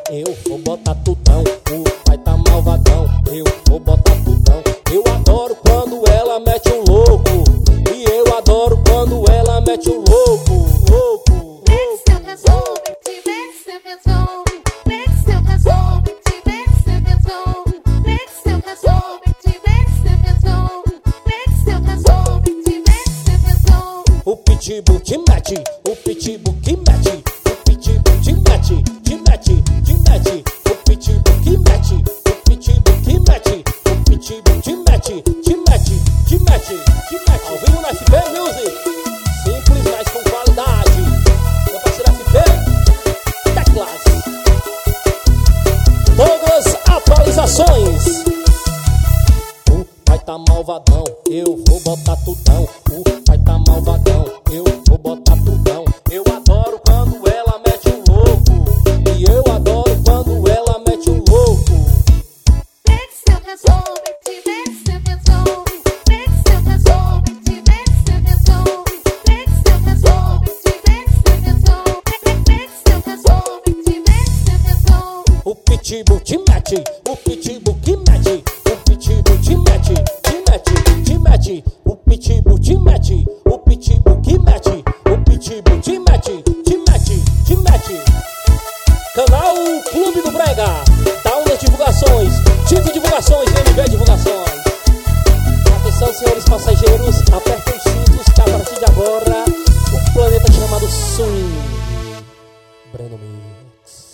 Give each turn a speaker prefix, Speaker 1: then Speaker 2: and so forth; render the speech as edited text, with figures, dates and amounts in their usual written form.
Speaker 1: eu vou botar tudão. O pai tá malvadão, eu vou botar tudão. Eu adoro quando ela mete um louco, e eu adoro quando ela mete um louco, louco. O pitbull te mete, o pitbull que mete, o pitbull te mete, te mete, te mete. O pitbull que mete, o pitbull que mete, o pitbull te mete, te mete, te mete, te mete. Ao vivo na FP Music, simples, mas com qualidade. Meu parceiro FP, teclas. Todas atualizações. O pai tá malvadão, eu vou botar tudão. O pai tá malvadão, eu vou botar tudão. Eu adoro quando ela mete um louco, e eu adoro quando ela mete um louco. O pitbull te mete, o pitbull que mete, o pitbull te mete, te mete, te mete. O pitbull te mete, o pitbull que mete, o pitbull te mete, te mete, te mete. Canal Clube do Brega, Towner Divulgações, Tito Divulgações, MB Divulgações. Atenção, senhores passageiros, apertem os cintos, que a partir de agora o planeta chamado Swing. Breno Mix.